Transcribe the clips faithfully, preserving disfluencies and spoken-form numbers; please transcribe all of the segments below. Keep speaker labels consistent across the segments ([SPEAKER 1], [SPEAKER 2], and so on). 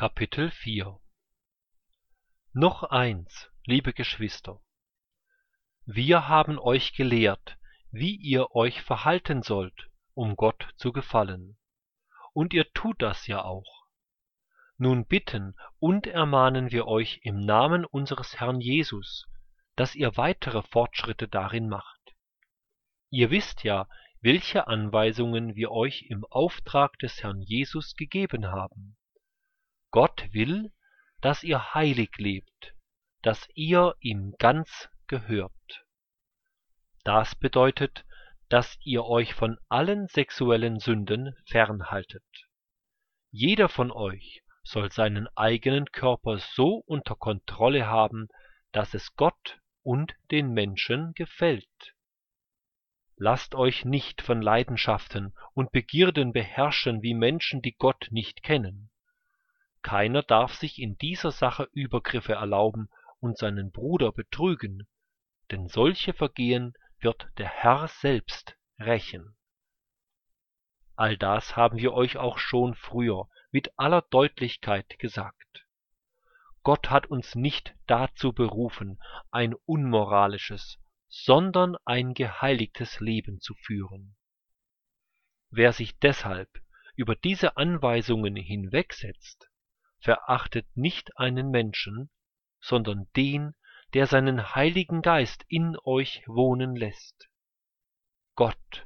[SPEAKER 1] Kapitel vier. Noch eins, liebe Geschwister. Wir haben euch gelehrt, wie ihr euch verhalten sollt, um Gott zu gefallen. Und ihr tut das ja auch. Nun bitten und ermahnen wir euch im Namen unseres Herrn Jesus, dass ihr weitere Fortschritte darin macht. Ihr wisst ja, welche Anweisungen wir euch im Auftrag des Herrn Jesus gegeben haben. Gott will, dass ihr heilig lebt, dass ihr ihm ganz gehört. Das bedeutet, dass ihr euch von allen sexuellen Sünden fernhaltet. Jeder von euch soll seinen eigenen Körper so unter Kontrolle haben, dass es Gott und den Menschen gefällt. Lasst euch nicht von Leidenschaften und Begierden beherrschen wie Menschen, die Gott nicht kennen. Keiner darf sich in dieser Sache Übergriffe erlauben und seinen Bruder betrügen, denn solche Vergehen wird der Herr selbst rächen. All das haben wir euch auch schon früher mit aller Deutlichkeit gesagt. Gott hat uns nicht dazu berufen, ein unmoralisches, sondern ein geheiligtes Leben zu führen. Wer sich deshalb über diese Anweisungen hinwegsetzt, verachtet nicht einen Menschen, sondern den, der seinen Heiligen Geist in euch wohnen lässt. Gott.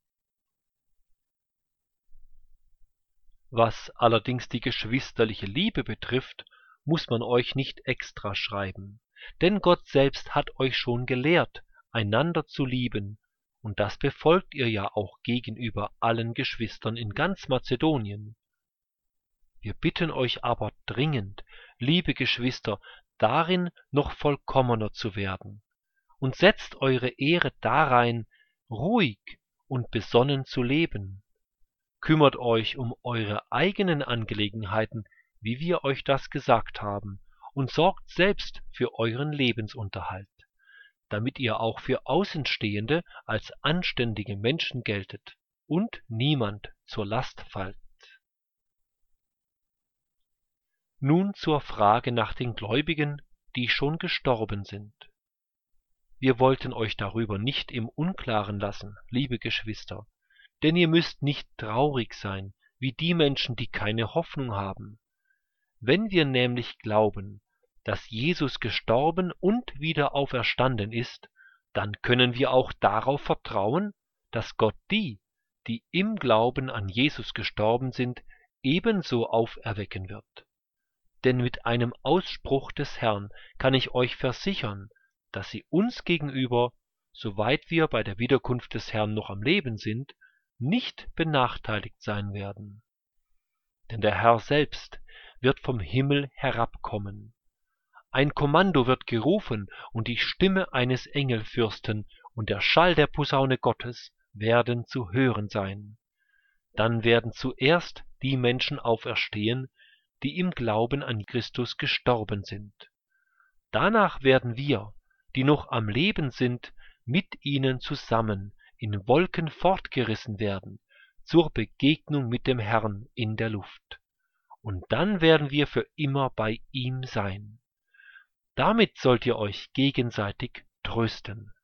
[SPEAKER 1] Was allerdings die geschwisterliche Liebe betrifft, muss man euch nicht extra schreiben, denn Gott selbst hat euch schon gelehrt, einander zu lieben, und das befolgt ihr ja auch gegenüber allen Geschwistern in ganz Mazedonien. Wir bitten euch aber dringend, liebe Geschwister, darin noch vollkommener zu werden, und setzt eure Ehre darein, ruhig und besonnen zu leben. Kümmert euch um eure eigenen Angelegenheiten, wie wir euch das gesagt haben, und sorgt selbst für euren Lebensunterhalt, damit ihr auch für Außenstehende als anständige Menschen geltet und niemand zur Last fallt. Nun zur Frage nach den Gläubigen, die schon gestorben sind. Wir wollten euch darüber nicht im Unklaren lassen, liebe Geschwister, denn ihr müsst nicht traurig sein, wie die Menschen, die keine Hoffnung haben. Wenn wir nämlich glauben, dass Jesus gestorben und wieder auferstanden ist, dann können wir auch darauf vertrauen, dass Gott die, die im Glauben an Jesus gestorben sind, ebenso auferwecken wird. Denn mit einem Ausspruch des Herrn kann ich euch versichern, dass sie uns gegenüber, soweit wir bei der Wiederkunft des Herrn noch am Leben sind, nicht benachteiligt sein werden. Denn der Herr selbst wird vom Himmel herabkommen. Ein Kommando wird gerufen, und die Stimme eines Engelfürsten und der Schall der Posaune Gottes werden zu hören sein. Dann werden zuerst die Menschen auferstehen, die im Glauben an Christus gestorben sind. Danach werden wir, die noch am Leben sind, mit ihnen zusammen in Wolken fortgerissen werden, zur Begegnung mit dem Herrn in der Luft. Und dann werden wir für immer bei ihm sein. Damit sollt ihr euch gegenseitig trösten.